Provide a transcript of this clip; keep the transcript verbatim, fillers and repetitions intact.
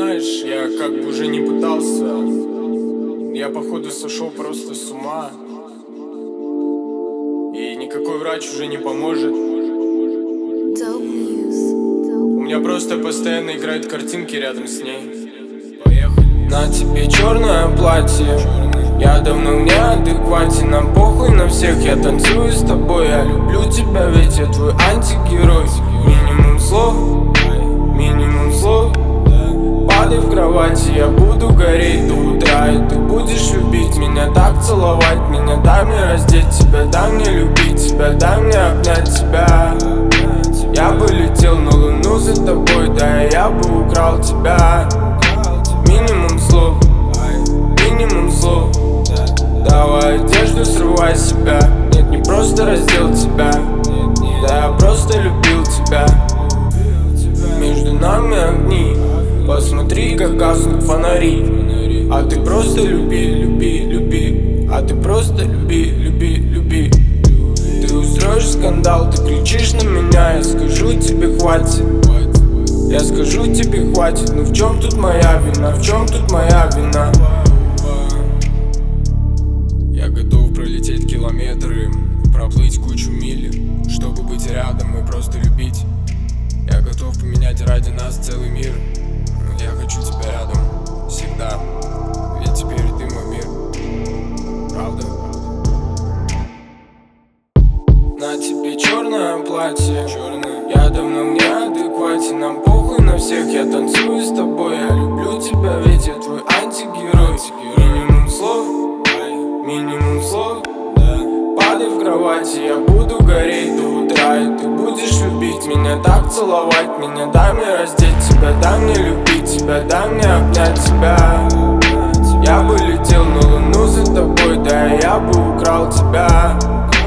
Знаешь, я как бы уже не пытался. Я походу сошел просто с ума. И никакой врач уже не поможет. У меня просто постоянно играют картинки рядом с ней. Поехали. На тебе черное платье. Я давно в неадеквате. Нам похуй на всех, я танцую с тобой. Я люблю тебя, ведь я твой антигерой. Минимум слов, минимум слов. Падай в кровати, я буду гореть до утра. И ты будешь любить меня, так целовать меня. Дай мне раздеть тебя, дай мне любить тебя, дай мне обнять тебя. Я бы летел на луну за тобой, да я бы украл тебя. Минимум слов, минимум слов. Давай одежду, срывай себя. Нет, не просто раздел тебя, да я просто любил тебя. Между нами огни, посмотри, как гаснут фонари. А ты просто люби, люби, люби. А ты просто люби, люби, люби. Ты устроишь скандал, ты кричишь на меня. Я скажу тебе хватит. Я скажу тебе хватит. Ну в чем тут моя вина? В чем тут моя вина? Я готов пролететь километры, проплыть кучу миль, чтобы быть рядом и просто любить. Я готов поменять ради нас целый мир. Я хочу тебя рядом всегда, ведь теперь ты мой мир. Правда? На тебе черное платье, черное. Я давно в неадеквате. Нам похуй на всех, я танцую с тобой. Я люблю тебя, ведь я твой антигерой. Минимум слов, минимум слов. Падай в кровати, я буду гореть до утра. И ты будешь любить меня, так целовать меня. Дай мне раздеть тебя, дай мне любить тебя, дай мне обнять тебя. Я бы летел на луну за тобой, да я бы украл тебя.